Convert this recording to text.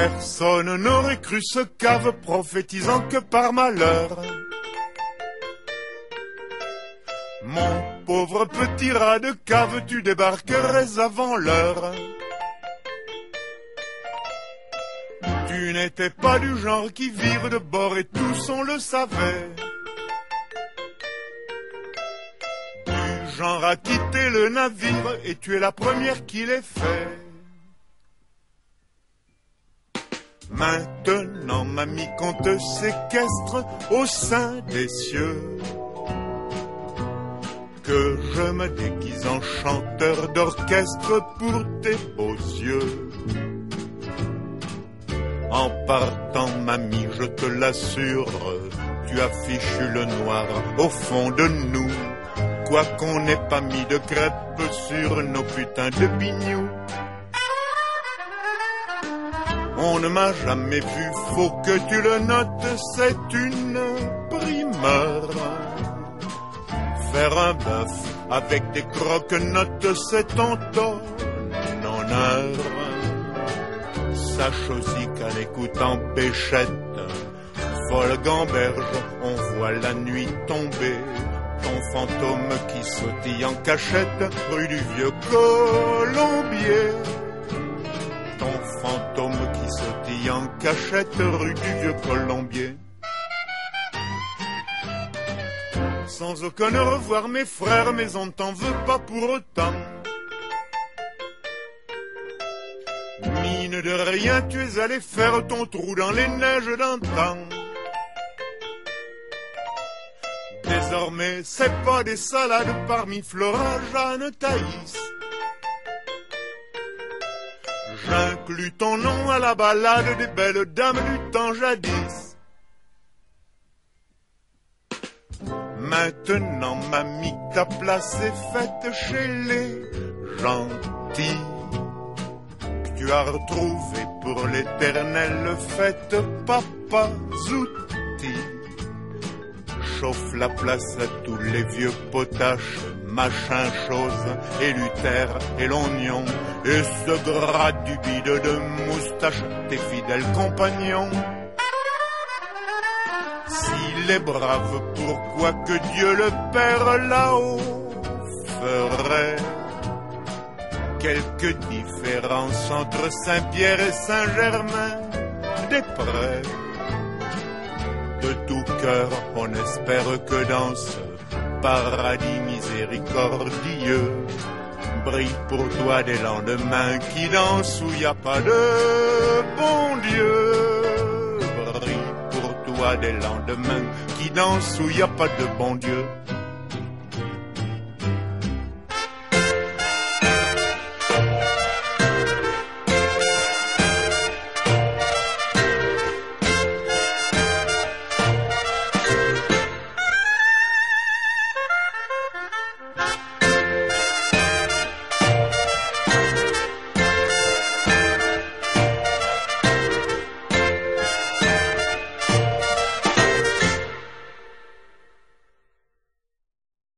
Personne n'aurait cru ce cave prophétisant que par malheur. Mon pauvre petit rat de cave, tu débarquerais avant l'heure. Tu n'étais pas du genre qui vire de bord et tous on le savait. Du genre à quitter le navire et tu es la première qui l'ait fait. Maintenant, mamie, qu'on te séquestre au sein des cieux, que je me déguise en chanteur d'orchestre pour tes beaux yeux. En partant, mamie, je te l'assure, tu affiches le noir au fond de nous, quoi qu'on n'ait pas mis de crêpes sur nos putains de bignous. On ne m'a jamais vu, faut que tu le notes, c'est une primeur. Faire un bœuf avec des croque-notes, c'est ton honneur. Sache aussi qu'en écoutant Péchette, folle gamberge, on voit la nuit tomber. Ton fantôme qui sautille en cachette, rue du Vieux Colombier. Ton fantôme qui sautille en cachette, rue du Vieux Colombier. Sans aucun au revoir mes frères, mais on t'en veut pas pour autant. Mine de rien, tu es allé faire ton trou dans les neiges d'antan. Désormais, c'est pas des salades parmi Flora, Jeanne, Thaïs. J'inclus ton nom à la ballade des belles dames du temps jadis. Maintenant, mamie, ta place est faite chez les gentils. Tu as retrouvé pour l'éternelle fête Papa Zouti. Chauffe la place à tous les vieux potaches, machin chose, et Luther et l'oignon, et ce gras du bide de moustache, tes fidèles compagnons. S'il est brave, pourquoi que Dieu le Père là-haut ferait quelques différences entre Saint-Pierre et Saint-Germain-des-Prés? De tout cœur, on espère que dans ce paradis miséricordieux brille pour toi des lendemains qui dansent où y a pas de bon Dieu. Brille pour toi des lendemains qui dansent où y a pas de bon Dieu.